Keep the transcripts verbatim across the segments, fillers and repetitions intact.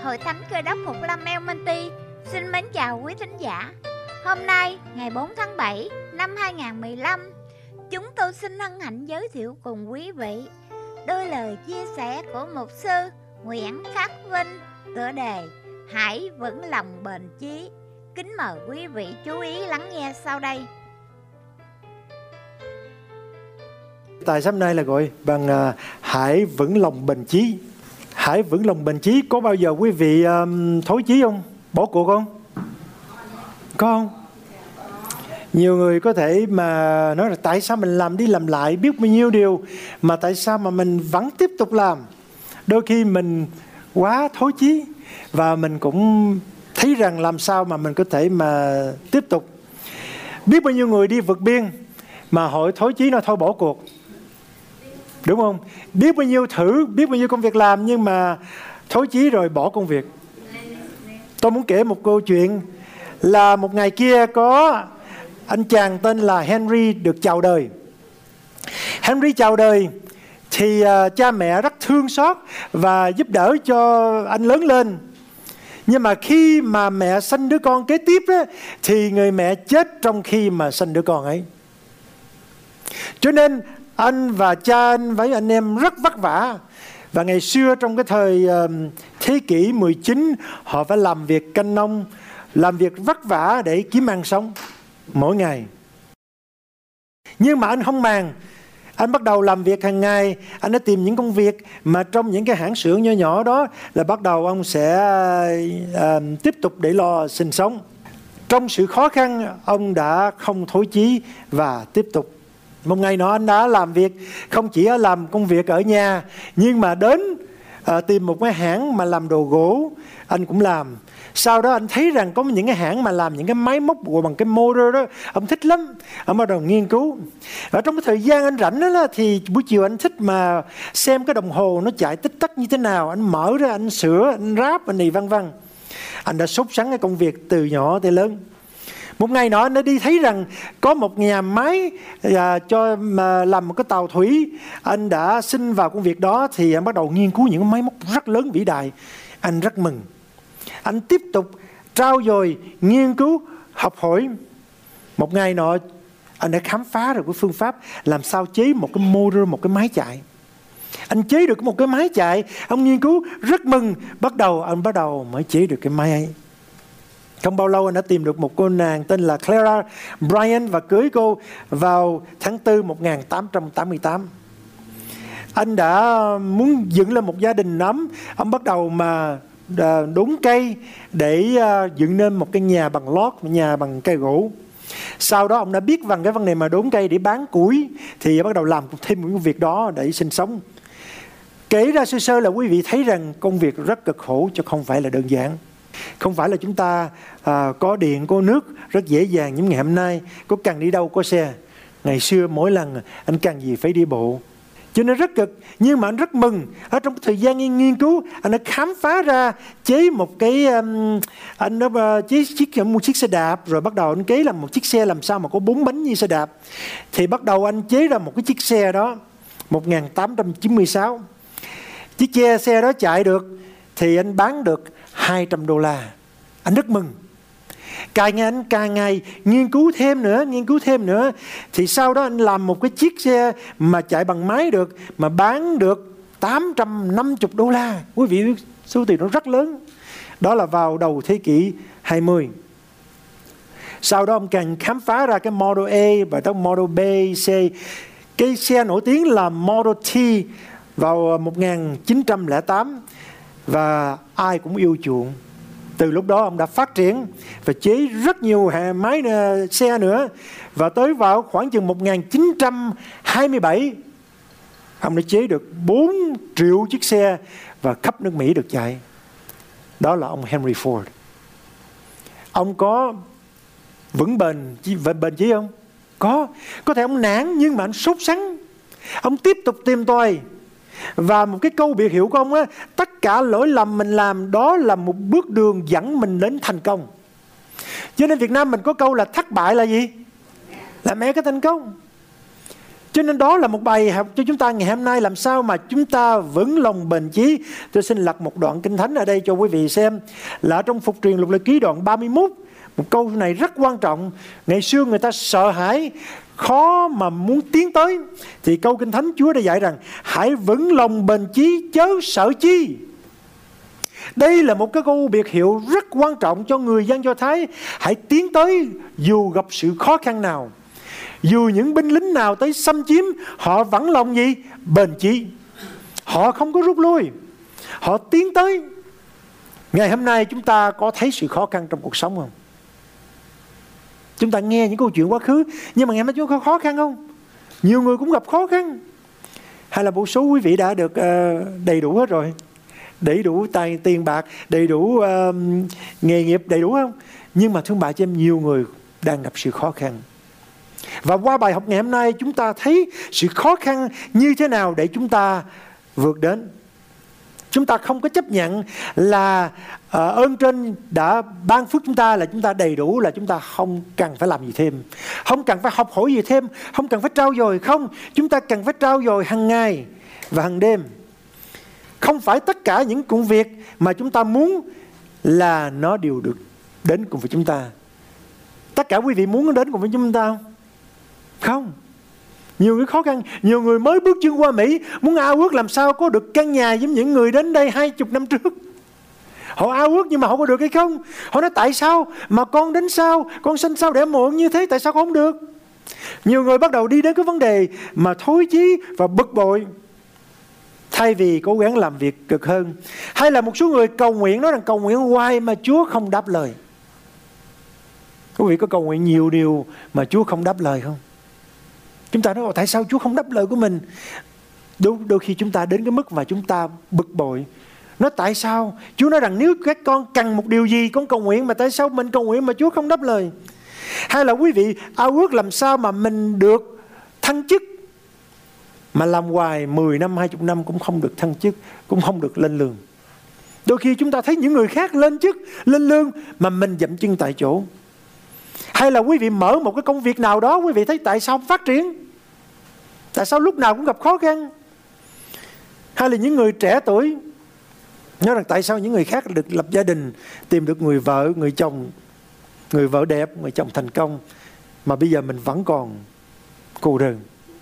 Hội Thánh Cơ Đốc Phục Lâm Elmonty xin mến chào quý thính giả. Hôm nay, ngày bốn tháng bảy năm hai nghìn không trăm mười lăm, chúng tôi xin hân hạnh giới thiệu cùng quý vị đôi lời chia sẻ của mục sư Nguyễn Khắc Vinh, tựa đề Hãy vững lòng bền chí. Kính mời quý vị chú ý lắng nghe sau đây. Tài sáng nay là gọi bằng uh, hãy vững lòng bền chí. Hãy vững lòng bền chí. Có bao giờ quý vị um, thối chí không? Bỏ cuộc không? Có không? Nhiều người có thể mà nói là tại sao mình làm đi làm lại biết bao nhiêu điều mà tại sao mà mình vẫn tiếp tục làm. Đôi khi mình quá thối chí và mình cũng thấy rằng làm sao mà mình có thể mà tiếp tục. Biết bao nhiêu người đi vượt biên mà hội thối chí nó thôi bỏ cuộc, đúng không? Biết bao nhiêu thử, biết bao nhiêu công việc làm nhưng mà thối chí rồi bỏ công việc. Tôi muốn kể một câu chuyện là một ngày kia có anh chàng tên là Henry được chào đời. Henry chào đời thì uh, cha mẹ rất thương xót và giúp đỡ cho anh lớn lên. Nhưng mà khi mà mẹ sanh đứa con kế tiếp á, thì người mẹ chết trong khi mà sanh đứa con ấy. Cho nên anh và cha anh với anh em rất vất vả. Và ngày xưa trong cái thời uh, thế kỷ mười chín, họ phải làm việc canh nông, làm việc vất vả để kiếm ăn sống mỗi ngày. Nhưng mà anh không màng. Anh bắt đầu làm việc hàng ngày. Anh đã tìm những công việc mà trong những cái hãng xưởng nhỏ nhỏ đó là bắt đầu ông sẽ uh, tiếp tục để lo sinh sống. Trong sự khó khăn, ông đã không thối chí và tiếp tục. Một ngày nọ anh đã làm việc, không chỉ làm công việc ở nhà, nhưng mà đến uh, tìm một cái hãng mà làm đồ gỗ, anh cũng làm. Sau đó anh thấy rằng có những cái hãng mà làm những cái máy móc bằng cái motor đó, ông thích lắm. Ông bắt đầu nghiên cứu. Ở trong cái thời gian anh rảnh đó, đó thì buổi chiều anh thích mà xem cái đồng hồ nó chạy tích tắc như thế nào. Anh mở ra, anh sửa, anh ráp, anh này vân vân. Anh đã sốt sắng cái công việc từ nhỏ tới lớn. Một ngày nọ anh đã đi thấy rằng có một nhà máy à, cho mà làm một cái tàu thủy. Anh đã xin vào công việc đó thì anh bắt đầu nghiên cứu những máy móc rất lớn vĩ đại. Anh rất mừng. Anh tiếp tục trau dồi, nghiên cứu, học hỏi. Một ngày nọ anh đã khám phá được cái phương pháp làm sao chế một cái motor, một cái máy chạy. Anh chế được một cái máy chạy, ông nghiên cứu rất mừng. Bắt đầu anh bắt đầu mới chế được cái máy ấy. Không bao lâu anh đã tìm được một cô nàng tên là Clara Bryant và cưới cô vào tháng tư một nghìn tám trăm tám mươi tám. Anh đã muốn dựng lên một gia đình ấm. Ông bắt đầu mà đốn cây để dựng nên một cái nhà bằng lót, một nhà bằng cây gỗ. Sau đó ông đã biết bằng cái vấn đề mà đốn cây để bán củi thì bắt đầu làm thêm những việc đó để sinh sống. Kể ra sơ sơ là quý vị thấy rằng công việc rất cực khổ chứ không phải là đơn giản. Không phải là chúng ta à, có điện, có nước rất dễ dàng như ngày hôm nay. Có cần đi đâu có xe. Ngày xưa mỗi lần anh cần gì phải đi bộ. Cho nên rất cực. Nhưng mà anh rất mừng. Ở trong thời gian nghiên cứu, anh đã khám phá ra chế một cái um, anh đã uh, chế chiếc, một chiếc xe đạp. Rồi bắt đầu anh kế làm một chiếc xe làm sao mà có bốn bánh như xe đạp. Thì bắt đầu anh chế ra một cái chiếc xe đó một nghìn tám trăm chín mươi sáu. Chiếc xe, xe đó chạy được thì anh bán được hai trăm đô la. Anh rất mừng. Càng ngày anh càng ngày nghiên cứu thêm nữa, nghiên cứu thêm nữa. Thì sau đó anh làm một cái chiếc xe mà chạy bằng máy được, mà bán được tám trăm năm mươi đô la. Quý vị biết số tiền nó rất lớn. Đó là vào đầu thế kỷ hai mươi. Sau đó ông càng khám phá ra cái Model A và tới Model B, C. Cái xe nổi tiếng là Model T vào một nghìn chín trăm lẻ tám. Và ai cũng yêu chuộng. Từ lúc đó ông đã phát triển và chế rất nhiều máy xe nữa. Và tới vào khoảng chừng một nghìn chín trăm hai mươi bảy, ông đã chế được bốn triệu chiếc xe và khắp nước Mỹ được chạy. Đó là ông Henry Ford. Ông có vững bền, bền chí không? Có. Có thể ông nản nhưng mà anh sốt sắng. Ông tiếp tục tìm tòi. Và một cái câu biệt hiệu của ông á, tất cả lỗi lầm mình làm đó là một bước đường dẫn mình đến thành công. Cho nên Việt Nam mình có câu là thất bại là gì? Là mẹ cái thành công. Cho nên đó là một bài học cho chúng ta ngày hôm nay, làm sao mà chúng ta vững lòng bền chí. Tôi xin lật một đoạn kinh thánh ở đây cho quý vị xem, là trong Phục Truyền Luật Lệ Ký đoạn ba mươi mốt. Một câu này rất quan trọng. Ngày xưa người ta sợ hãi, khó mà muốn tiến tới, thì câu kinh thánh Chúa đã dạy rằng hãy vững lòng bền chí, chớ sợ chi. Đây là một cái câu biệt hiệu rất quan trọng cho người dân Do Thái. Hãy tiến tới dù gặp sự khó khăn nào, dù những binh lính nào tới xâm chiếm, họ vẫn lòng gì? Bền chí. Họ không có rút lui, họ tiến tới. Ngày hôm nay chúng ta có thấy sự khó khăn trong cuộc sống không? Chúng ta nghe những câu chuyện quá khứ, nhưng mà ngày hôm nay chúng ta có khó khăn không? Nhiều người cũng gặp khó khăn. Hay là một số quý vị đã được uh, đầy đủ hết rồi, đầy đủ tài tiền bạc, đầy đủ uh, nghề nghiệp, đầy đủ không? Nhưng mà thương bà cho em, nhiều người đang gặp sự khó khăn. Và qua bài học ngày hôm nay chúng ta thấy sự khó khăn như thế nào để chúng ta vượt đến. Chúng ta không có chấp nhận là uh, ơn trên đã ban phước chúng ta là chúng ta đầy đủ, là chúng ta không cần phải làm gì thêm, không cần phải học hỏi gì thêm, không cần phải trau dồi. Không, chúng ta cần phải trau dồi hàng ngày và hàng đêm. Không phải tất cả những công việc mà chúng ta muốn là nó đều được đến cùng với chúng ta. Tất cả quý vị muốn đến cùng với chúng ta không? Không. Nhiều người khó khăn, nhiều người mới bước chân qua Mỹ muốn ao ước làm sao có được căn nhà giống những người đến đây hai chục năm trước. Họ ao ước nhưng mà họ có được hay không? Họ nói tại sao mà con đến sao, con sinh sao đẻ muộn như thế, tại sao không được? Nhiều người bắt đầu đi đến cái vấn đề mà thối chí và bực bội, thay vì cố gắng làm việc cực hơn. Hay là một số người cầu nguyện, nói rằng cầu nguyện hoài mà Chúa không đáp lời. Quý vị có cầu nguyện nhiều điều mà Chúa không đáp lời không? Chúng ta nói tại sao Chúa không đáp lời của mình? Đôi, đôi khi chúng ta đến cái mức mà chúng ta bực bội. Nói tại sao? Chúa nói rằng nếu các con cần một điều gì con cầu nguyện, mà tại sao mình cầu nguyện mà Chúa không đáp lời? Hay là quý vị ao ước làm sao mà mình được thăng chức, mà làm hoài mười năm, hai mươi năm cũng không được thăng chức, cũng không được lên lương. Đôi khi chúng ta thấy những người khác lên chức, lên lương mà mình dậm chân tại chỗ. Hay là quý vị mở một cái công việc nào đó, quý vị thấy tại sao không phát triển? Tại sao lúc nào cũng gặp khó khăn? Hay là những người trẻ tuổi nói rằng tại sao những người khác được lập gia đình, tìm được người vợ, người chồng, người vợ đẹp, người chồng thành công, mà bây giờ mình vẫn còn cô đơn.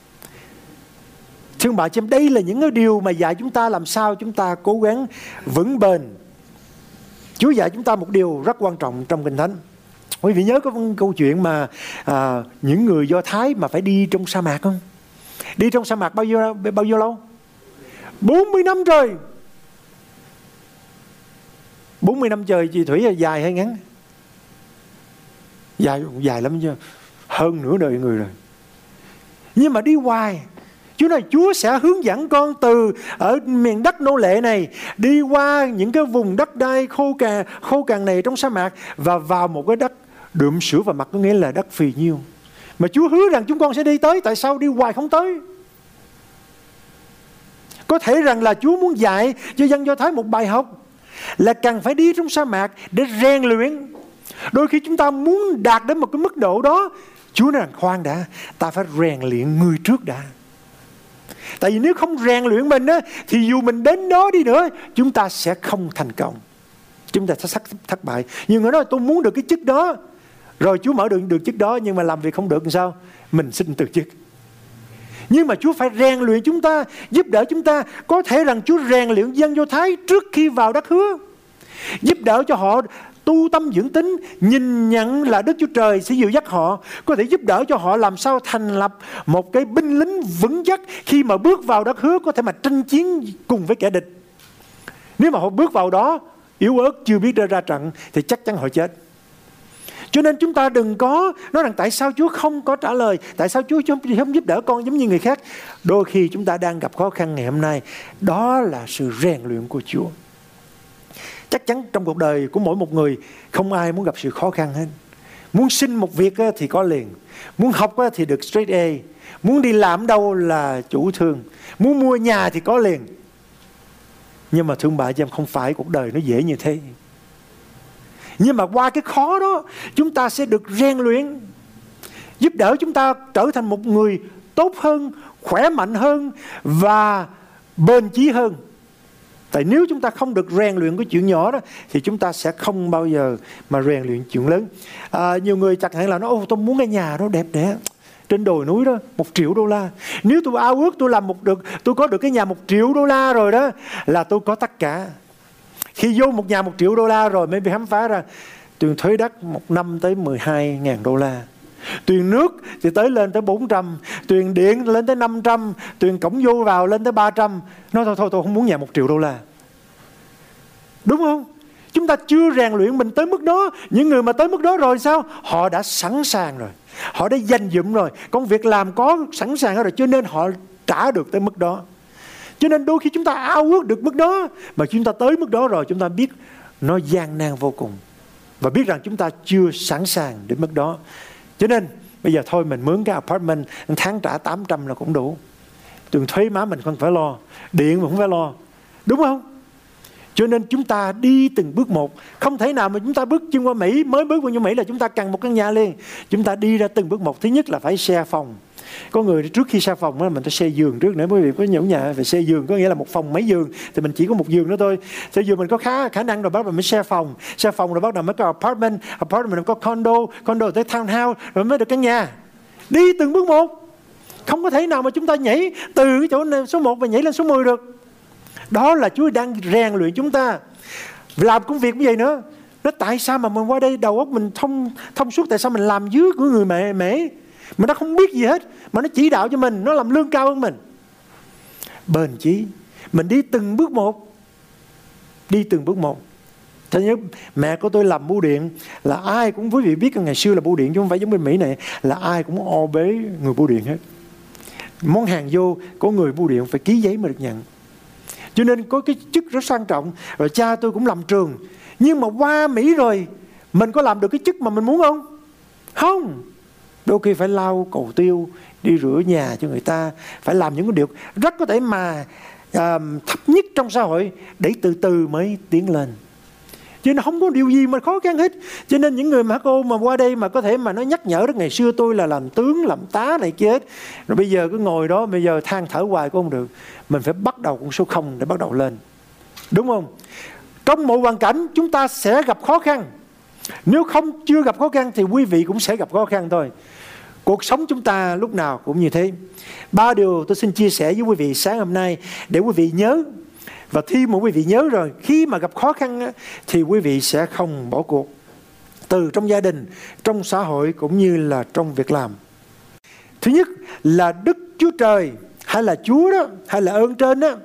Thưa bà chị em, đây là những cái điều mà dạy chúng ta làm sao chúng ta cố gắng vững bền. Chúa dạy chúng ta một điều rất quan trọng trong Kinh Thánh. Quý vị nhớ có câu chuyện mà à, những người Do Thái mà phải đi trong sa mạc không? Đi trong sa mạc bao nhiêu bao nhiêu lâu? bốn mươi năm trời. bốn mươi năm trời chị Thủy là dài hay ngắn? Dài dài lắm chứ. Hơn nửa đời người rồi. Nhưng mà đi hoài. Chúa nói Chúa sẽ hướng dẫn con từ ở miền đất nô lệ này đi qua những cái vùng đất đai khô cằn, khô cằn này trong sa mạc và vào một cái đất đượm sữa và mật, có nghĩa là đất phì nhiêu. Mà Chúa hứa rằng chúng con sẽ đi tới, tại sao đi hoài không tới? Có thể rằng là Chúa muốn dạy cho dân Do Thái một bài học là cần phải đi trong sa mạc để rèn luyện. Đôi khi chúng ta muốn đạt đến một cái mức độ đó, Chúa nói rằng khoan đã, ta phải rèn luyện người trước đã. Tại vì nếu không rèn luyện mình á, thì dù mình đến đó đi nữa, chúng ta sẽ không thành công, chúng ta sẽ thất bại. Nhiều người nói tôi muốn được cái chức đó, rồi Chúa mở đường được chức đó, nhưng mà làm việc không được làm sao? Mình xin từ chức. Nhưng mà Chúa phải rèn luyện chúng ta, giúp đỡ chúng ta. Có thể rằng Chúa rèn luyện dân Do Thái trước khi vào đất hứa, giúp đỡ cho họ tu tâm dưỡng tính, nhìn nhận là Đức Chúa Trời sẽ dìu dắt họ. Có thể giúp đỡ cho họ làm sao thành lập một cái binh lính vững chắc, khi mà bước vào đất hứa có thể mà tranh chiến cùng với kẻ địch. Nếu mà họ bước vào đó yếu ớt, chưa biết ra trận, thì chắc chắn họ chết. Cho nên chúng ta đừng có nói rằng tại sao Chúa không có trả lời, tại sao Chúa không giúp đỡ con giống như người khác. Đôi khi chúng ta đang gặp khó khăn ngày hôm nay, đó là sự rèn luyện của Chúa. Chắc chắn trong cuộc đời của mỗi một người, không ai muốn gặp sự khó khăn hết. Muốn xin một việc thì có liền, muốn học thì được straight A, muốn đi làm đâu là chủ thương, muốn mua nhà thì có liền. Nhưng mà thương bà chị em, không phải cuộc đời nó dễ như thế. Nhưng mà qua cái khó đó, chúng ta sẽ được rèn luyện, giúp đỡ chúng ta trở thành một người tốt hơn, khỏe mạnh hơn và bền chí hơn. Tại nếu chúng ta không được rèn luyện cái chuyện nhỏ đó thì chúng ta sẽ không bao giờ mà rèn luyện chuyện lớn. À, nhiều người chẳng hạn là nói, ô tôi muốn cái nhà đó đẹp đẽ trên đồi núi đó, một triệu đô la. Nếu tôi ao ước tôi làm một được, tôi có được cái nhà một triệu đô la rồi đó là tôi có tất cả. Khi vô một nhà một triệu đô la rồi mới bị khám phá ra tiền thuế đất một năm tới mười hai ngàn đô la. Tiền nước thì tới lên tới bốn trăm, tiền điện lên tới năm trăm, tiền cổng vô vào lên tới ba trăm. Nói thôi thôi tôi không muốn nhà một triệu đô la. Đúng không? Chúng ta chưa rèn luyện mình tới mức đó. Những người mà tới mức đó rồi sao? Họ đã sẵn sàng rồi, họ đã dành dụm rồi, công việc làm có sẵn sàng rồi, cho nên họ trả được tới mức đó. Cho nên đôi khi chúng ta ao ước được mức đó, mà chúng ta tới mức đó rồi chúng ta biết nó gian nan vô cùng, và biết rằng chúng ta chưa sẵn sàng đến mức đó. Cho nên bây giờ thôi mình mướn cái apartment tháng trả tám trăm là cũng đủ. Tiền thuế má mình không phải lo, điện mình không phải lo, đúng không? Cho nên chúng ta đi từng bước một. Không thể nào mà chúng ta bước chân qua Mỹ, mới bước qua Mỹ là chúng ta cần một căn nhà liền. Chúng ta đi ra từng bước một. Thứ nhất là phải share phòng. Có người trước khi share phòng đó, mình phải share giường trước nữa. Quý vị có những nhà phải share giường, có nghĩa là một phòng mấy giường thì mình chỉ có một giường nữa thôi. Share giường mình có khá khả năng rồi bắt đầu mới share phòng. Share phòng rồi bắt đầu mới có apartment, apartment rồi có condo, condo tới townhouse rồi mới được căn nhà. Đi từng bước một. Không có thể nào mà chúng ta nhảy từ cái chỗ số một và nhảy lên số mười được. Đó là Chúa đang rèn luyện chúng ta. Làm công việc như vậy nữa. Nó tại sao mà mình qua đây đầu óc mình thông thông suốt, tại sao mình làm dưới của người mẹ mẹ mà nó không biết gì hết, mà nó chỉ đạo cho mình, nó làm lương cao hơn mình. Bền chí. Mình đi từng bước một. Đi từng bước một. Thế nhớ mẹ của tôi làm bưu điện, là ai cũng, quý vị biết ngày xưa là bưu điện chứ không phải giống bên Mỹ này, là ai cũng o bế người bưu điện hết. Món hàng vô có người bưu điện phải ký giấy mới được nhận. Cho nên có cái chức rất quan trọng. Rồi cha tôi cũng làm trường. Nhưng mà qua Mỹ rồi, mình có làm được cái chức mà mình muốn không? Không. Đôi khi phải lau cầu tiêu, đi rửa nhà cho người ta, phải làm những cái điều rất có thể mà uh, thấp nhất trong xã hội, để từ từ mới tiến lên. Cho nên không có điều gì mà khó khăn hết. Cho nên những người mà cô mà qua đây mà có thể mà nó nhắc nhở đó, ngày xưa tôi là làm tướng, làm tá này kia hết, rồi bây giờ cứ ngồi đó, bây giờ than thở hoài cũng không được. Mình phải bắt đầu con số không để bắt đầu lên. Đúng không? Trong mọi hoàn cảnh chúng ta sẽ gặp khó khăn. Nếu không chưa gặp khó khăn thì quý vị cũng sẽ gặp khó khăn thôi. Cuộc sống chúng ta lúc nào cũng như thế. Ba điều tôi xin chia sẻ với quý vị sáng hôm nay để quý vị nhớ. Và khi mà quý vị nhớ rồi, khi mà gặp khó khăn thì quý vị sẽ không bỏ cuộc. Từ trong gia đình, trong xã hội cũng như là trong việc làm. Thứ nhất là Đức Chúa Trời hay là Chúa đó, hay là ơn trên đó,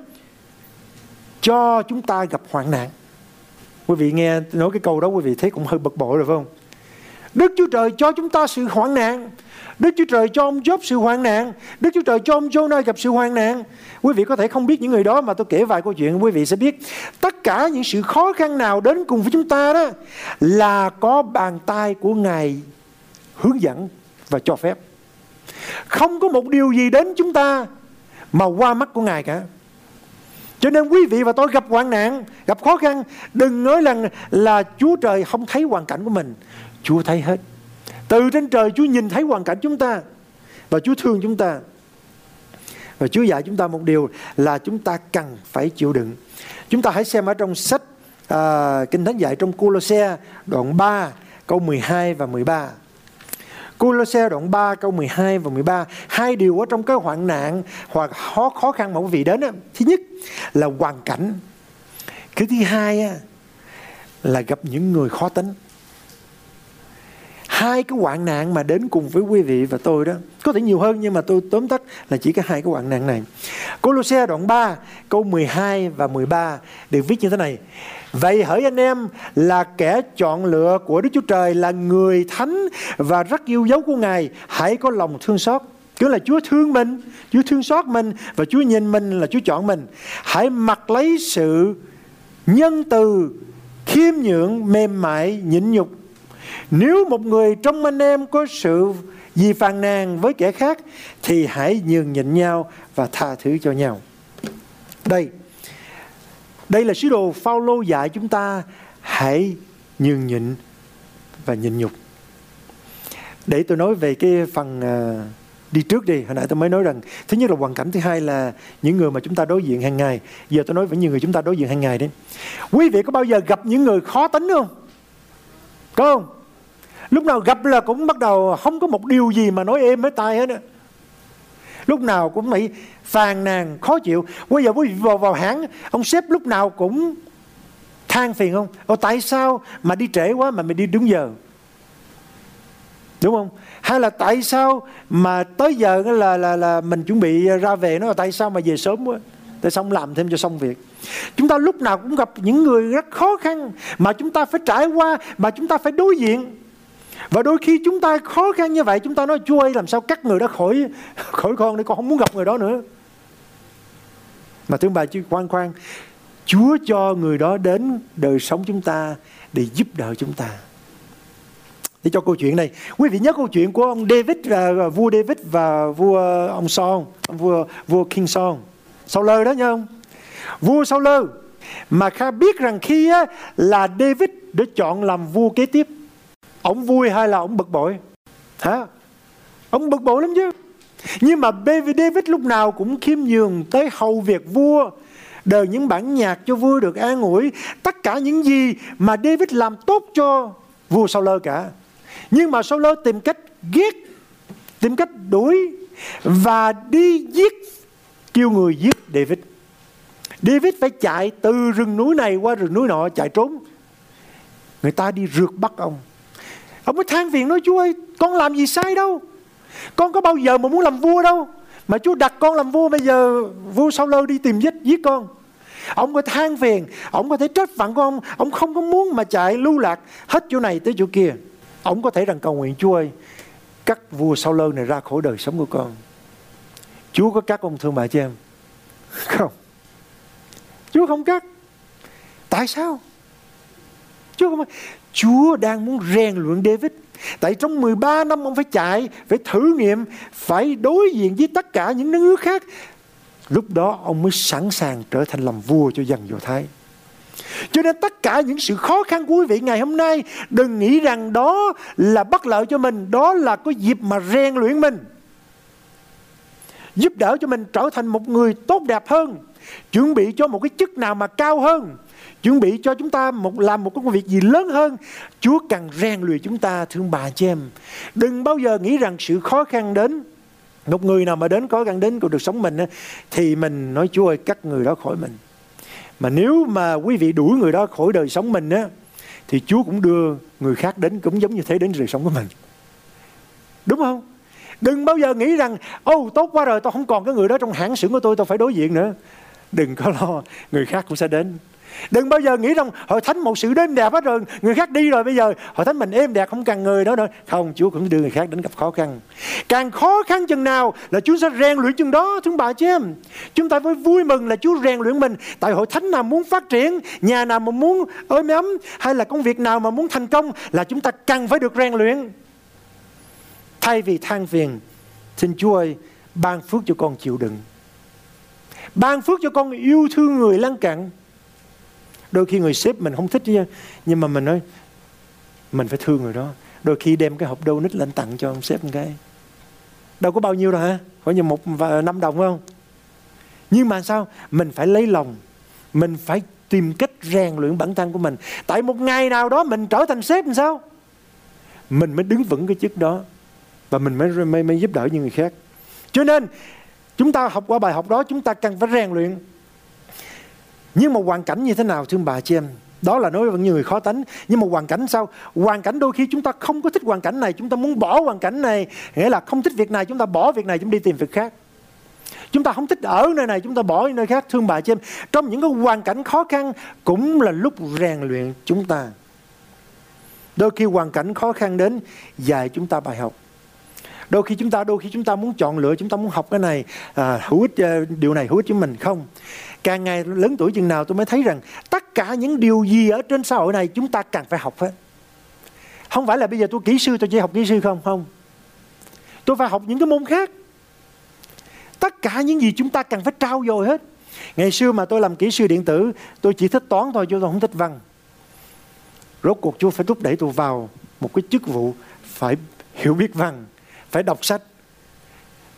cho chúng ta gặp hoạn nạn. Quý vị nghe nói cái câu đó quý vị thấy cũng hơi bực bội rồi phải không? Đức Chúa Trời cho chúng ta sự hoạn nạn. Đức Chúa Trời cho ông Job sự hoạn nạn. Đức Chúa Trời cho ông Jonah gặp sự hoạn nạn. Quý vị có thể không biết những người đó, mà tôi kể vài câu chuyện quý vị sẽ biết. Tất cả những sự khó khăn nào đến cùng với chúng ta đó là có bàn tay của Ngài hướng dẫn và cho phép. Không có một điều gì đến chúng ta mà qua mắt của Ngài cả. Cho nên quý vị và tôi gặp hoạn nạn, gặp khó khăn, đừng nói là, là Chúa Trời không thấy hoàn cảnh của mình. Chúa thấy hết. Từ trên trời Chúa nhìn thấy hoàn cảnh chúng ta, và Chúa thương chúng ta. Và Chúa dạy chúng ta một điều là chúng ta cần phải chịu đựng. Chúng ta hãy xem ở trong sách à, Kinh Thánh dạy trong Cô-lô-se đoạn ba câu mười hai và mười ba. Cô-lô-se đoạn ba câu mười hai và mười ba. Hai điều ở trong cái hoạn nạn hoặc khó, khó khăn mà quý vị đến á. Thứ nhất là hoàn cảnh. Cái thứ hai á, là gặp những người khó tính. Hai cái hoạn nạn mà đến cùng với quý vị và tôi đó, có thể nhiều hơn nhưng mà tôi tóm tắt là chỉ có hai cái hoạn nạn này. Cô-lô-se đoạn ba câu mười hai và mười ba được viết như thế này: Vậy hỡi anh em là kẻ chọn lựa của Đức Chúa Trời, là người thánh và rất yêu dấu của Ngài, hãy có lòng thương xót. Cứ là Chúa thương mình, Chúa thương xót mình, và Chúa nhìn mình là Chúa chọn mình. Hãy mặc lấy sự nhân từ, khiêm nhượng, mềm mại, nhịn nhục. Nếu một người trong anh em có sự gì phàn nàn với kẻ khác thì hãy nhường nhịn nhau và tha thứ cho nhau. Đây, đây là sứ đồ Phao-lô dạy chúng ta hãy nhường nhịn và nhịn nhục. Để tôi nói về cái phần uh, đi trước đi. Hồi nãy tôi mới nói rằng thứ nhất là hoàn cảnh, thứ hai là những người mà chúng ta đối diện hàng ngày. Giờ tôi nói với nhiều người chúng ta đối diện hàng ngày đấy. Quý vị có bao giờ gặp những người khó tính không? Có không? Lúc nào gặp là cũng bắt đầu không có một điều gì mà nói êm với tai hết á. Lúc nào cũng bị phàn nàn, khó chịu. Bây giờ quý vị vào, vào hãng, ông sếp lúc nào cũng than phiền không? Ồ, tại sao mà đi trễ quá mà mày đi đúng giờ? Đúng không? Hay là tại sao mà tới giờ là, là, là mình chuẩn bị ra về, nó là tại sao mà về sớm quá? Tại sao không làm thêm cho xong việc? Chúng ta lúc nào cũng gặp những người rất khó khăn mà chúng ta phải trải qua, mà chúng ta phải đối diện. Và đôi khi chúng ta khó khăn như vậy, chúng ta nói Chúa ơi làm sao cắt người đó khỏi khỏi con để con không muốn gặp người đó nữa. Mà thưa bà chứ khoan khoan, Chúa cho người đó đến đời sống chúng ta để giúp đỡ chúng ta. Để cho câu chuyện này, quý vị nhớ câu chuyện của ông David, và vua David và vua ông Saul, vua vua King Saul, Saul đó nhớ không? Vua Saul mà Kha biết rằng khi á, là David để chọn làm vua kế tiếp, ông vui hay là ông bực bội? Hả? Ông bực bội lắm chứ. Nhưng mà David lúc nào cũng khiêm nhường tới hầu việc vua, đời những bản nhạc cho vua được an ủi, tất cả những gì mà David làm tốt cho vua Saul cả. Nhưng mà Saul tìm cách ghét, tìm cách đuổi và đi giết, kêu người giết David. David phải chạy từ rừng núi này qua rừng núi nọ, chạy trốn. Người ta đi rượt bắt ông. Ông mới than phiền nói Chúa ơi, con làm gì sai đâu, con có bao giờ mà muốn làm vua đâu, mà Chúa đặt con làm vua, bây giờ vua Saul đi tìm giết giết con. Ông có than phiền, ông có thể trách phận của ông, ông không có muốn mà chạy lưu lạc hết chỗ này tới chỗ kia. Ông có thể rằng cầu nguyện Chúa ơi, cắt vua Saul này ra khỏi đời sống của con. Chúa có cắt ông thương bà chị em? Không, Chúa không cắt. Tại sao? Chúa không. Chúa đang muốn rèn luyện David. Tại trong mười ba năm ông phải chạy, phải thử nghiệm, phải đối diện với tất cả những nước khác. Lúc đó ông mới sẵn sàng trở thành làm vua cho dân Do Thái. Cho nên tất cả những sự khó khăn của quý vị ngày hôm nay, đừng nghĩ rằng đó là bất lợi cho mình. Đó là có dịp mà rèn luyện mình, giúp đỡ cho mình trở thành một người tốt đẹp hơn, chuẩn bị cho một cái chức nào mà cao hơn, chuẩn bị cho chúng ta một làm một công việc gì lớn hơn. Chúa cần rèn luyện chúng ta, thương bà chị em. Đừng bao giờ nghĩ rằng sự khó khăn đến, một người nào mà đến khó khăn đến cuộc sống mình thì mình nói Chúa ơi cắt người đó khỏi mình. Mà nếu mà quý vị đuổi người đó khỏi đời sống mình á, thì Chúa cũng đưa người khác đến cũng giống như thế đến đời sống của mình. Đúng không? Đừng bao giờ nghĩ rằng ô tốt quá rồi, tôi không còn cái người đó trong hãng xưởng của tôi, tôi phải đối diện nữa. Đừng có lo, người khác cũng sẽ đến. Đừng bao giờ nghĩ rằng hội thánh một sự êm đẹp hết rồi, người khác đi rồi, bây giờ hội thánh mình êm đẹp không cần người đó nữa. Không, Chúa cũng đưa người khác đến gặp khó khăn. Càng khó khăn chừng nào là Chúa sẽ rèn luyện chừng đó, chúng bà chị em. Chúng ta phải vui mừng là Chúa rèn luyện mình. Tại hội thánh nào muốn phát triển, nhà nào mà muốn êm ấm, hay là công việc nào mà muốn thành công, là chúng ta cần phải được rèn luyện. Thay vì than phiền, xin Chúa ơi ban phước cho con chịu đựng, ban phước cho con yêu thương người lân cận. Đôi khi người sếp mình không thích chứ, nhưng mà mình nói mình phải thương người đó. Đôi khi đem cái hộp donut lên tặng cho ông sếp một cái, đâu có bao nhiêu đâu hả, khoảng như một và năm đồng phải không? Nhưng mà sao? Mình phải lấy lòng, mình phải tìm cách rèn luyện bản thân của mình. Tại một ngày nào đó mình trở thành sếp làm sao? Mình mới đứng vững cái chức đó, và mình mới, mới, mới giúp đỡ những người khác. Cho nên chúng ta học qua bài học đó, chúng ta cần phải rèn luyện. Nhưng mà hoàn cảnh như thế nào thương bà chị em? Đó là nói với những người khó tính. Nhưng mà hoàn cảnh sao? Hoàn cảnh đôi khi chúng ta không có thích hoàn cảnh này, chúng ta muốn bỏ hoàn cảnh này, nghĩa là không thích việc này, chúng ta bỏ việc này, chúng ta đi tìm việc khác. Chúng ta không thích ở nơi này, chúng ta bỏ nơi khác. Thương bà chị em, trong những cái hoàn cảnh khó khăn cũng là lúc rèn luyện chúng ta. Đôi khi hoàn cảnh khó khăn đến dạy chúng ta bài học. Đôi khi chúng ta đôi khi chúng ta muốn chọn lựa, chúng ta muốn học cái này à, hữu ích, điều này hữu ích với mình. Không, càng ngày lớn tuổi chừng nào tôi mới thấy rằng tất cả những điều gì ở trên xã hội này chúng ta cần phải học hết. Không phải là bây giờ tôi kỹ sư tôi chỉ học kỹ sư không, không. Tôi phải học những cái môn khác. Tất cả những gì chúng ta cần phải trau dồi hết. Ngày xưa mà tôi làm kỹ sư điện tử, tôi chỉ thích toán thôi chứ tôi không thích văn. Rốt cuộc Chúa phải thúc đẩy tôi vào một cái chức vụ phải hiểu biết văn, phải đọc sách.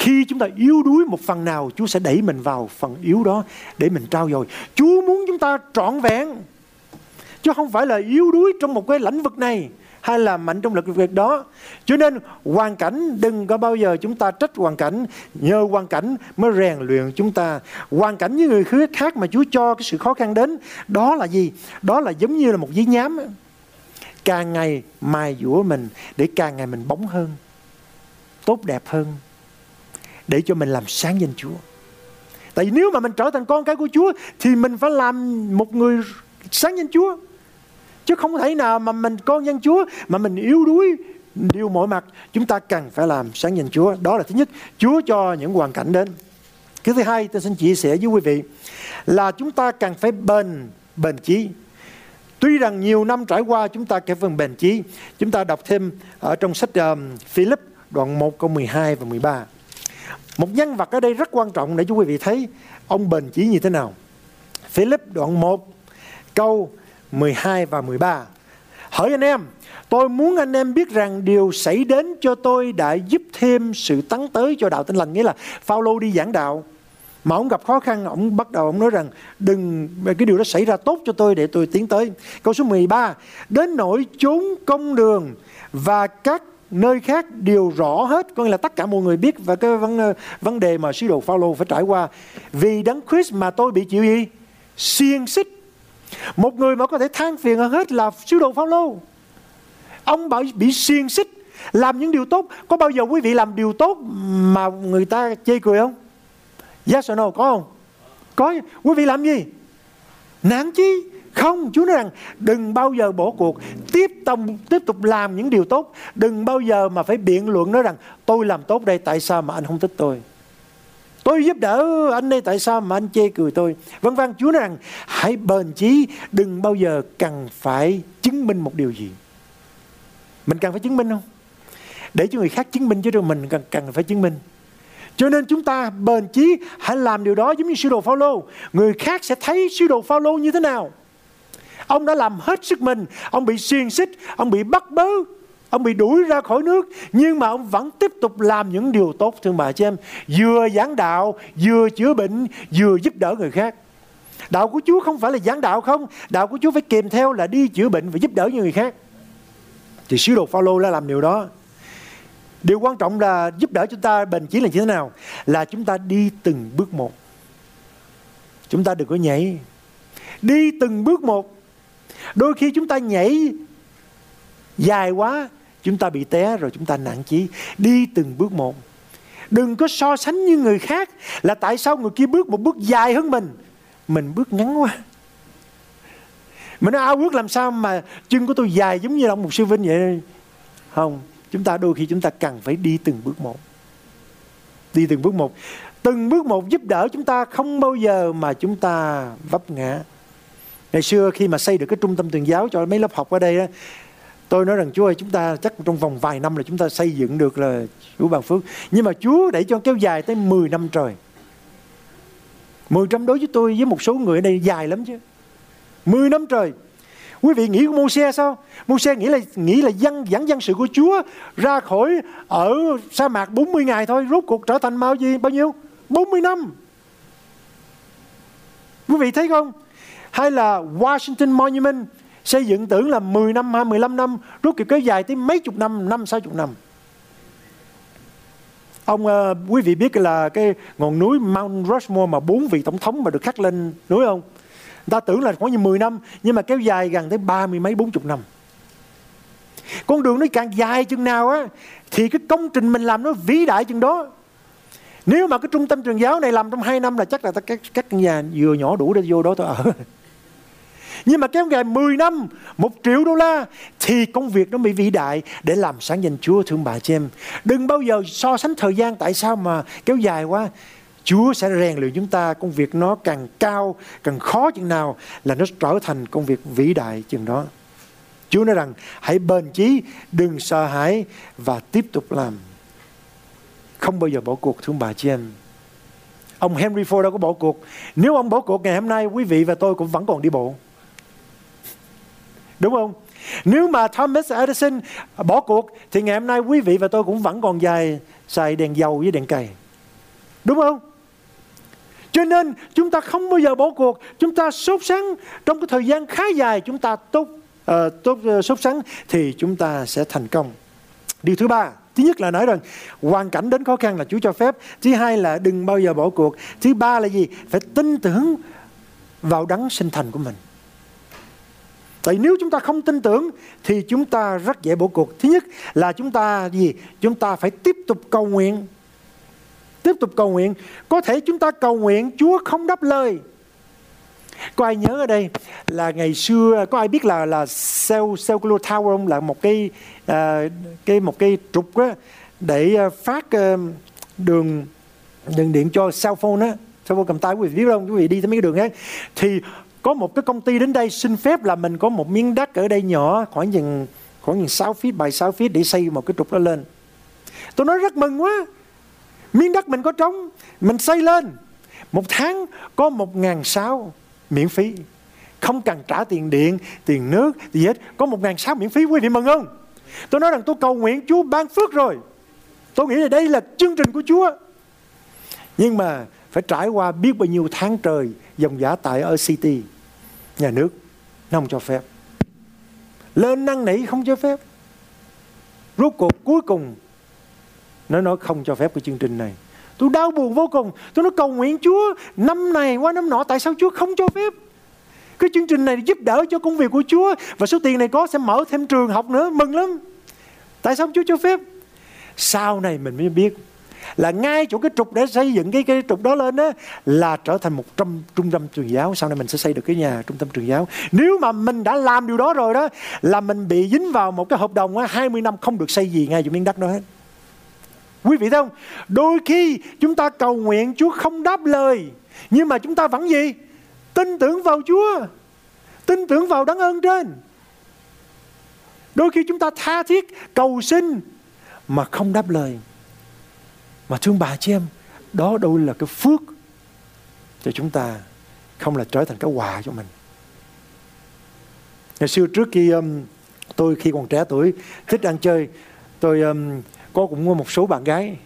Khi chúng ta yếu đuối một phần nào, Chúa sẽ đẩy mình vào phần yếu đó để mình trau dồi. Chúa muốn chúng ta trọn vẹn, chứ không phải là yếu đuối trong một cái lĩnh vực này hay là mạnh trong lĩnh vực đó. Cho nên hoàn cảnh, đừng có bao giờ chúng ta trách hoàn cảnh. Nhờ hoàn cảnh mới rèn luyện chúng ta. Hoàn cảnh với người khác mà Chúa cho cái sự khó khăn đến, đó là gì? Đó là giống như là một giấy nhám, càng ngày mài dũa mình để càng ngày mình bóng hơn, tốt đẹp hơn, để cho mình làm sáng danh Chúa. Tại vì nếu mà mình trở thành con cái của Chúa thì mình phải làm một người sáng danh Chúa. Chứ không thể nào mà mình con dân Chúa mà mình yếu đuối điều mọi mặt. Chúng ta cần phải làm sáng danh Chúa. Đó là thứ nhất, Chúa cho những hoàn cảnh đến. Cái thứ hai tôi xin chia sẻ với quý vị là chúng ta cần phải bền bền chí. Tuy rằng nhiều năm trải qua chúng ta cần phải bền chí. Chúng ta đọc thêm ở trong sách um, Philip đoạn một câu mười hai và mười ba. Một nhân vật ở đây rất quan trọng để cho quý vị thấy ông bền chí như thế nào. Philip đoạn một câu mười hai và mười ba. Hỡi anh em, tôi muốn anh em biết rằng điều xảy đến cho tôi đã giúp thêm sự tấn tới cho đạo Tin Lành. Nghĩa là Phao-lô đi giảng đạo mà ông gặp khó khăn, ông bắt đầu ông nói rằng đừng, cái điều đó xảy ra tốt cho tôi để tôi tiến tới. Câu số mười ba. Đến nỗi chốn công đường và các nơi khác đều rõ hết, có nghĩa là tất cả mọi người biết về cái vấn, vấn đề mà sứ đồ Phao-lô phải trải qua. Vì Đấng Christ mà tôi bị chịu gì? Xiên xích. Một người mà có thể than phiền hơn hết là sứ đồ Phao-lô. Ông bảo bị xiên xích, làm những điều tốt. Có bao giờ quý vị làm điều tốt mà người ta chê cười không? Yes or no, có không? Có. Quý vị làm gì? Nản chí? Không. Chúa nói rằng đừng bao giờ bỏ cuộc, tiếp tục, tiếp tục làm những điều tốt. Đừng bao giờ mà phải biện luận nói rằng tôi làm tốt đây, tại sao mà anh không thích tôi? Tôi giúp đỡ anh đây, tại sao mà anh chê cười tôi? Vân vân. Chúa nói rằng hãy bền chí, đừng bao giờ cần phải chứng minh một điều gì. Mình cần phải chứng minh không? Để cho người khác chứng minh chứ đâu mình cần, cần phải chứng minh. Cho nên chúng ta bền chí, hãy làm điều đó giống như sứ đồ Phao-lô. Người khác sẽ thấy sứ đồ Phao-lô như thế nào. Ông đã làm hết sức mình, ông bị xiên xích, ông bị bắt bớ, ông bị đuổi ra khỏi nước, nhưng mà ông vẫn tiếp tục làm những điều tốt, thương bà chị em. Vừa giảng đạo, vừa chữa bệnh, vừa giúp đỡ người khác. Đạo của Chúa không phải là giảng đạo không. Đạo của Chúa phải kèm theo là đi chữa bệnh và giúp đỡ những người khác. Thì sứ đồ Phao-lô đã làm điều đó. Điều quan trọng là giúp đỡ chúng ta bền chí là như thế nào? Là chúng ta đi từng bước một. Chúng ta đừng có nhảy. Đi từng bước một. Đôi khi chúng ta nhảy dài quá, chúng ta bị té rồi chúng ta nản chí. Đi từng bước một. Đừng có so sánh như người khác là tại sao người kia bước một bước dài hơn mình, mình bước ngắn quá. Mình nói ao ước làm sao mà chân của tôi dài giống như là ông mục sư Vinh vậy. Không. Chúng ta đôi khi chúng ta cần phải đi từng bước một. Đi từng bước một. Từng bước một giúp đỡ chúng ta không bao giờ mà chúng ta vấp ngã. Ngày xưa khi mà xây được cái trung tâm truyền giáo cho mấy lớp học ở đây đó, tôi nói rằng Chúa ơi, chúng ta chắc trong vòng vài năm là chúng ta xây dựng được là Chúa ban phước. Nhưng mà Chúa để cho kéo dài tới mười năm trời. mười năm đối với tôi với một số người ở đây dài lắm chứ. mười năm trời. Quý vị nghĩ của Mô-se sao? Mô-se nghĩ là nghĩ là dân dẫn dân sự của Chúa ra khỏi ở sa mạc bốn mươi ngày thôi, rốt cuộc trở thành bao gì bao nhiêu? bốn mươi năm. Quý vị thấy không? Hay là Washington Monument xây dựng tưởng là mười năm hay mười lăm năm, rốt cuộc kéo dài tới mấy chục năm, năm sáu chục năm. Ông uh, quý vị biết là cái ngọn núi Mount Rushmore mà bốn vị tổng thống mà được khắc lên núi không? Người ta tưởng là khoảng như mười năm, nhưng mà kéo dài gần tới ba mươi mấy bốn chục năm. Con đường nó càng dài chừng nào á, thì cái công trình mình làm nó vĩ đại chừng đó. Nếu mà cái trung tâm truyền giáo này làm trong hai năm là chắc là các, các căn nhà vừa nhỏ đủ để vô đó tôi ở. Nhưng mà kéo dài mười năm, một triệu đô la, thì công việc nó bị vĩ đại để làm sáng danh Chúa, thương bà chị em. Đừng bao giờ so sánh thời gian tại sao mà kéo dài quá. Chúa sẽ rèn luyện chúng ta, công việc nó càng cao, càng khó chừng nào là nó trở thành công việc vĩ đại chừng đó. Chúa nói rằng hãy bền chí, đừng sợ hãi và tiếp tục làm. Không bao giờ bỏ cuộc, thương bà chị em. Ông Henry Ford đâu có bỏ cuộc. Nếu ông bỏ cuộc ngày hôm nay, quý vị và tôi cũng vẫn còn đi bộ. Đúng không? Nếu mà Thomas Edison bỏ cuộc thì ngày hôm nay quý vị và tôi cũng vẫn còn dài xài đèn dầu với đèn cày. Đúng không? Cho nên chúng ta không bao giờ bỏ cuộc. Chúng ta sốt sắng trong cái thời gian khá dài, chúng ta tốt, uh, tốt uh, sốt sắng thì chúng ta sẽ thành công. Điều thứ ba, thứ nhất là nói rằng hoàn cảnh đến khó khăn là Chúa cho phép. Thứ hai là đừng bao giờ bỏ cuộc. Thứ ba là gì? Phải tin tưởng vào đấng sinh thành của mình. Tại nếu chúng ta không tin tưởng thì chúng ta rất dễ bỏ cuộc. Thứ nhất là chúng ta gì? Chúng ta phải tiếp tục cầu nguyện. Tiếp tục cầu nguyện. Có thể chúng ta cầu nguyện Chúa không đáp lời. Có ai nhớ ở đây là ngày xưa, có ai biết là là Cell Cellular Tower không? Là một cái uh, cái một cái trục á để uh, phát uh, đường đường điện cho cell phone á, cell phone cầm tay, quý vị biết không? Quý vị đi tới mấy cái đường ấy thì có một cái công ty đến đây xin phép là mình có một miếng đất ở đây nhỏ khoảng chừng khoảng chừng sáu feet by sáu feet để xây một cái trục đó lên. Tôi nói rất mừng quá. Miếng đất mình có trống, mình xây lên. Một tháng có một ngàn sáu miễn phí. Không cần trả tiền điện, tiền nước, gì hết. Có một ngàn sáu miễn phí, quý vị mừng không? Tôi nói rằng tôi cầu nguyện Chúa ban phước rồi. Tôi nghĩ là đây là chương trình của Chúa. Nhưng mà phải trải qua biết bao nhiêu tháng trời dòng giả tại ở City. Nhà nước nó không cho phép. Lên năn nỉ không cho phép. Rốt cuộc cuối cùng nó nói không cho phép cái chương trình này. Tôi đau buồn vô cùng. Tôi nói cầu nguyện Chúa năm này qua năm nọ, tại sao Chúa không cho phép? Cái chương trình này giúp đỡ cho công việc của Chúa, và số tiền này có sẽ mở thêm trường học nữa, mừng lắm. Tại sao Chúa cho phép? Sau này mình mới biết là ngay chỗ cái trục để xây dựng cái, cái trục đó lên đó là trở thành một trăm trung tâm truyền giáo. Sau này mình sẽ xây được cái nhà trung tâm truyền giáo. Nếu mà mình đã làm điều đó rồi đó là mình bị dính vào một cái hợp đồng hai mươi năm không được xây gì ngay chỗ miếng đất đó hết. Quý vị thấy không? Đôi khi chúng ta cầu nguyện Chúa không đáp lời, nhưng mà chúng ta vẫn gì? Tin tưởng vào Chúa, tin tưởng vào đấng ơn trên. Đôi khi chúng ta tha thiết cầu xin mà không đáp lời. Mà thương bà chị em, đó đâu là cái phước cho chúng ta, không là trở thành cái quà cho mình. Ngày xưa trước khi um, tôi khi còn trẻ tuổi thích ăn chơi, tôi um, có cũng có một số bạn gái.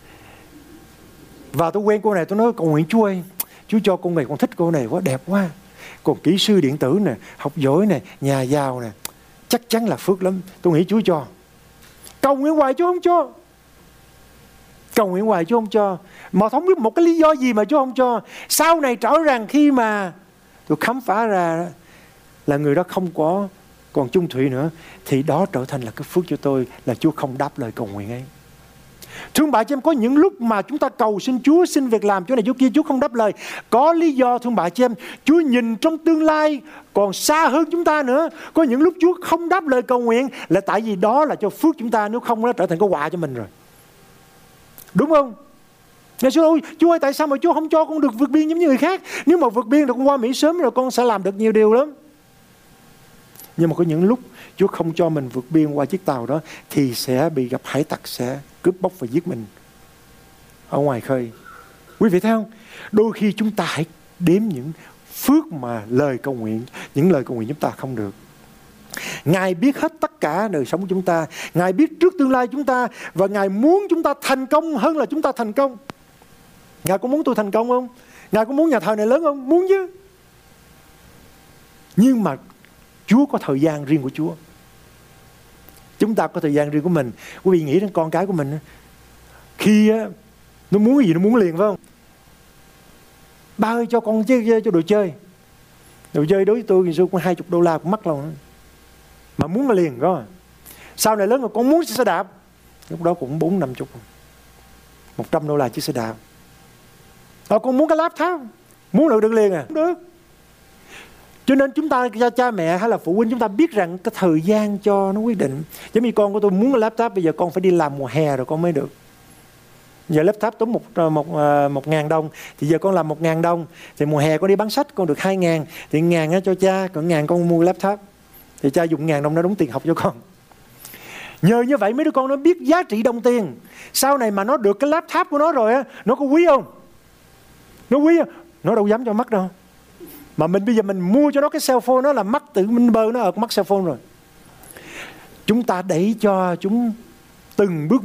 Và tôi quen cô này, tôi nói cầu nguyện Chúa ơi, Chúa cho con này, con thích cô này quá, đẹp quá. Còn kỹ sư điện tử nè, học giỏi nè, nhà giàu nè, chắc chắn là phước lắm. Tôi nghĩ Chúa cho. Cầu nguyện hoài Chúa không cho. Cầu nguyện hoài Chúa không cho. Mà không biết một cái lý do gì mà Chúa không cho. Sau này trở rằng khi mà tôi khám phá ra là người đó không có còn chung thủy nữa, thì đó trở thành là cái phước cho tôi, là Chúa không đáp lời cầu nguyện ấy. Thương bà chị em, có những lúc mà chúng ta cầu xin Chúa, xin việc làm chỗ này chỗ kia, Chúa không đáp lời. Có lý do thương bà chị em, Chúa nhìn trong tương lai còn xa hơn chúng ta nữa. Có những lúc Chúa không đáp lời cầu nguyện là tại vì đó là cho phước chúng ta, nếu không nó trở thành cái họa cho mình rồi. Đúng không? Ngày xưa ôi, Chúa ơi tại sao mà Chúa không cho con được vượt biên giống như người khác? Nếu mà vượt biên được con qua Mỹ sớm rồi con sẽ làm được nhiều điều lắm. Nhưng mà có những lúc Chúa không cho mình vượt biên qua chiếc tàu đó thì sẽ bị gặp hải tặc, sẽ cướp bóc và giết mình ở ngoài khơi. Quý vị thấy không? Đôi khi chúng ta hãy đếm những phước mà lời cầu nguyện, những lời cầu nguyện chúng ta không được. Ngài biết hết tất cả đời sống của chúng ta. Ngài biết trước tương lai chúng ta. Và Ngài muốn chúng ta thành công hơn là chúng ta thành công. Ngài có muốn tôi thành công không? Ngài có muốn nhà thờ này lớn không? Muốn chứ. Nhưng mà Chúa có thời gian riêng của Chúa. Chúng ta có thời gian riêng của mình. Quý vị nghĩ đến con cái của mình, khi nó muốn cái gì nó muốn liền phải không? Ba ơi cho con chơi, cho đồ chơi. Đồ chơi đối với tôi thì cũng hai mươi đô la cũng mắc lòng. Mà muốn là liền đó. Sau này lớn rồi con muốn chiếc xe đạp, lúc đó cũng bốn năm chục, một trăm đô la chiếc xe đạp. Rồi con muốn cái laptop, muốn được được liền à? Không được. Cho nên chúng ta, cha mẹ hay là phụ huynh, chúng ta biết rằng cái thời gian cho nó quyết định. Giống như con của tôi muốn cái laptop, bây giờ con phải đi làm mùa hè rồi con mới được. Giờ laptop tốn một, một, một ngàn đồng, thì giờ con làm một ngàn đồng, thì mùa hè con đi bán sách con được hai ngàn, thì ngàn cho cha, còn ngàn con mua laptop, thì cha dùng ngàn đồng nó đóng tiền học cho con. Nhờ như vậy mấy đứa con nó biết giá trị đồng tiền. Sau này mà nó được cái laptop của nó rồi á, nó có quý không? Nó quý không? Nó đâu dám cho mắc đâu. Mà mình bây giờ mình mua cho nó cái cell phone, nó là mắc tự mình bơ nó ở mắc cell phone rồi. Chúng ta đẩy cho chúng từng bước một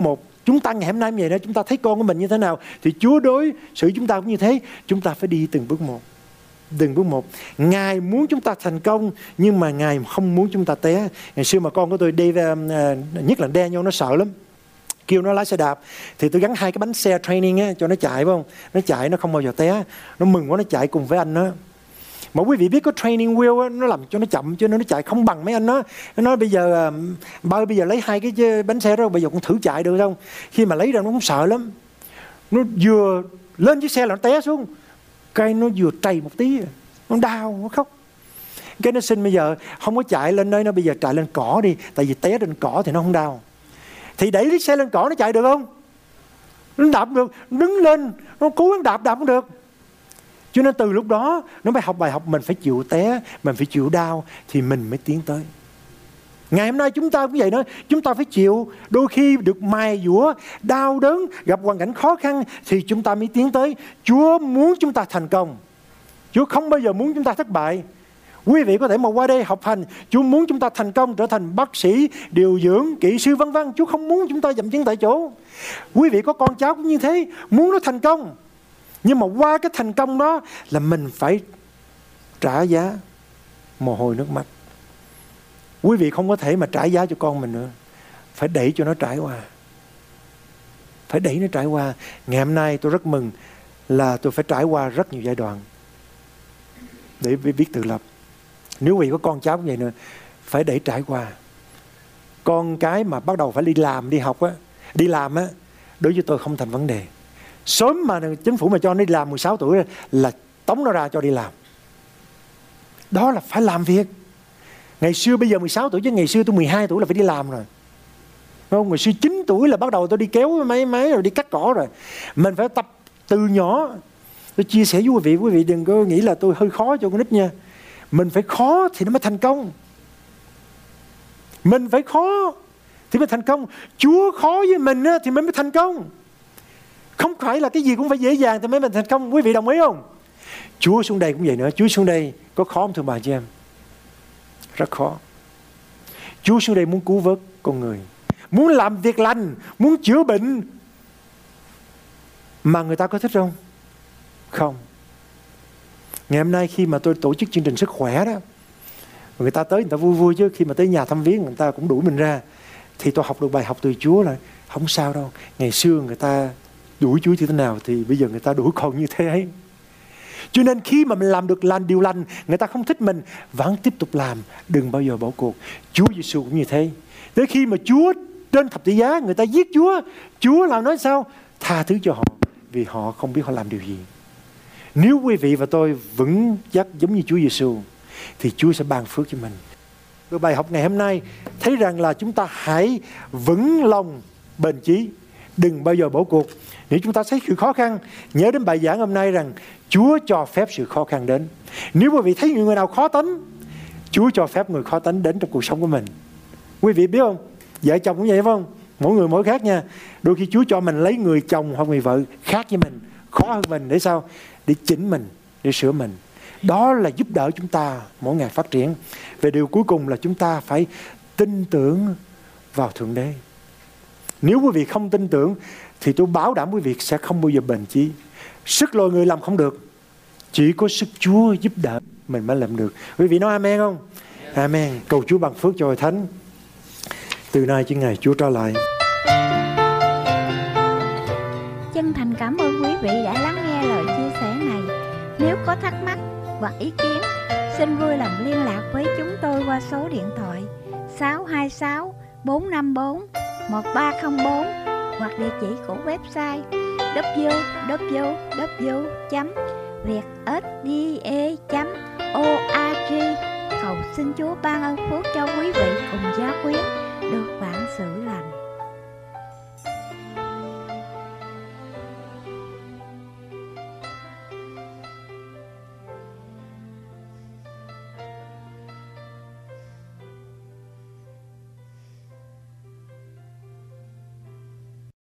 Chúng ta ngày hôm nay như vậy đó, chúng ta thấy con của mình như thế nào thì Chúa đối xử chúng ta cũng như thế. Chúng ta phải đi từng bước một, từng bước một. Ngài muốn chúng ta thành công, nhưng mà Ngài không muốn chúng ta té. Ngày xưa mà con của tôi đi, nhất là Daniel, nó sợ lắm, kêu nó lái xe đạp thì tôi gắn hai cái bánh xe training á, cho nó chạy, phải không? Nó chạy nó không bao giờ té. Nó mừng quá, nó chạy cùng với anh đó. Mà quý vị biết có training wheel á, nó làm cho nó chậm, cho nên nó chạy không bằng mấy anh đó. Nó nói bây giờ ba bây giờ lấy hai cái bánh xe đó, bây giờ cũng thử chạy được không? Khi mà lấy ra nó cũng sợ lắm. Nó vừa lên chiếc xe là nó té xuống, cái nó vừa trầy một tí, nó đau, nó khóc. Cái nó xin bây giờ không có chạy lên đây, nó bây giờ chạy lên cỏ đi, tại vì té lên cỏ thì nó không đau. Thì đẩy chiếc xe lên cỏ nó chạy được không? Nó đạp được, đứng lên, nó cố gắng đạp, đạp không được. Cho nên từ lúc đó nó phải học bài học, mình phải chịu té, mình phải chịu đau thì mình mới tiến tới. Ngày hôm nay chúng ta cũng vậy đó, chúng ta phải chịu, đôi khi được mài dũa, đau đớn, gặp hoàn cảnh khó khăn thì chúng ta mới tiến tới. Chúa muốn chúng ta thành công, Chúa không bao giờ muốn chúng ta thất bại. Quý vị có thể mà qua đây học hành, Chúa muốn chúng ta thành công, trở thành bác sĩ, điều dưỡng, kỹ sư vân vân. Chúa không muốn chúng ta dậm chân tại chỗ. Quý vị có con cháu cũng như thế, muốn nó thành công. Nhưng mà qua cái thành công đó là mình phải trả giá mồ hôi nước mắt. Quý vị không có thể mà trả giá cho con mình nữa, phải để cho nó trải qua. Phải để nó trải qua. Ngày hôm nay tôi rất mừng là tôi phải trải qua rất nhiều giai đoạn để biết tự lập. Nếu quý vị có con cháu như vậy nữa, phải để trải qua. Con cái mà bắt đầu phải đi làm, đi học á, đi làm á, đối với tôi không thành vấn đề. Sớm mà chính phủ mà cho nó đi làm mười sáu tuổi là tống nó ra cho đi làm. Đó là phải làm việc. Ngày xưa bây giờ mười sáu tuổi, chứ ngày xưa tôi mười hai tuổi là phải đi làm rồi. Không, ngày xưa chín tuổi là bắt đầu tôi đi kéo máy máy rồi đi cắt cỏ rồi. Mình phải tập từ nhỏ. Tôi chia sẻ với quý vị, quý vị đừng có nghĩ là tôi hơi khó cho con nít nha. Mình phải khó thì nó mới thành công. Mình phải khó thì mới thành công. Chúa khó với mình thì mình mới thành công. Không phải là cái gì cũng phải dễ dàng thì mới mình thành công. Quý vị đồng ý không? Chúa xuống đây cũng vậy nữa. Chúa xuống đây có khó không thưa bà chị em? Rất khó. Chúa xuống đây muốn cứu vớt con người, muốn làm việc lành, muốn chữa bệnh. Mà người ta có thích không? Không. Ngày hôm nay khi mà tôi tổ chức chương trình sức khỏe đó, người ta tới người ta vui vui, chứ khi mà tới nhà thăm viếng người ta cũng đuổi mình ra. Thì tôi học được bài học từ Chúa là không sao đâu. Ngày xưa người ta đuổi Chúa như thế nào thì bây giờ người ta đuổi con như thế ấy. Cho nên khi mà mình làm được làm điều lành, người ta không thích mình, vẫn tiếp tục làm, đừng bao giờ bỏ cuộc. Chúa Giêsu cũng như thế. Tới khi mà Chúa trên thập tự giá, người ta giết Chúa, Chúa làm nói sao? Tha thứ cho họ, vì họ không biết họ làm điều gì. Nếu quý vị và tôi vững chắc giống như Chúa Giêsu thì Chúa sẽ ban phước cho mình. Rồi bài học ngày hôm nay thấy rằng là chúng ta hãy vững lòng bền chí, đừng bao giờ bỏ cuộc. Nếu chúng ta thấy sự khó khăn, nhớ đến bài giảng hôm nay rằng Chúa cho phép sự khó khăn đến. Nếu quý vị thấy người nào khó tính, Chúa cho phép người khó tính đến trong cuộc sống của mình. Quý vị biết không? Vợ chồng cũng vậy phải không? Mỗi người mỗi khác nha. Đôi khi Chúa cho mình lấy người chồng hoặc người vợ khác với mình, khó hơn mình, để sao? Để chỉnh mình, để sửa mình. Đó là giúp đỡ chúng ta mỗi ngày phát triển. Về điều cuối cùng là chúng ta phải tin tưởng vào Thượng Đế. Nếu quý vị không tin tưởng thì tôi bảo đảm quý vị sẽ không bao giờ bền chí. Sức lôi người làm không được, chỉ có sức Chúa giúp đỡ mình mới làm được. Quý vị nói amen không? Amen. Cầu Chúa ban phước cho Hội Thánh từ nay cho ngày Chúa trở lại. Chân thành cảm ơn quý vị đã lắng nghe lời chia sẻ này. Nếu có thắc mắc hoặc ý kiến, xin vui lòng liên lạc với chúng tôi qua số điện thoại sáu hai sáu bốn năm bốn một ba không bốn hoặc địa chỉ của website w w w chấm việt ét đê a chấm org. Cầu xin Chúa ban ơn phước cho quý